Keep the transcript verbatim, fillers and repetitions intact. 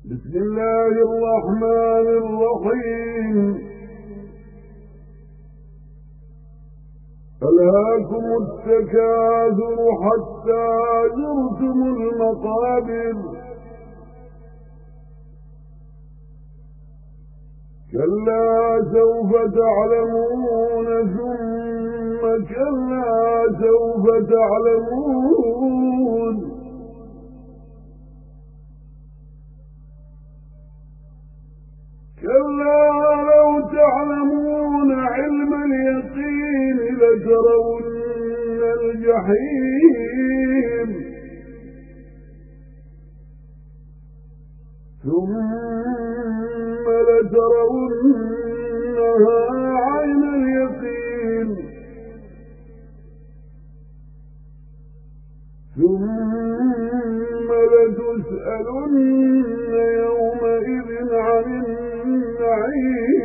بسم الله الرحمن الرحيم ألهاكم التكاثر حتى زرتم المقابر كلا سوف تعلمون ثم كلا سوف تعلمون كلا لو تعلمون علم اليقين لترون الجحيم ثم لترونها عين اليقين ثم لتسألن يومئذ عن النعيم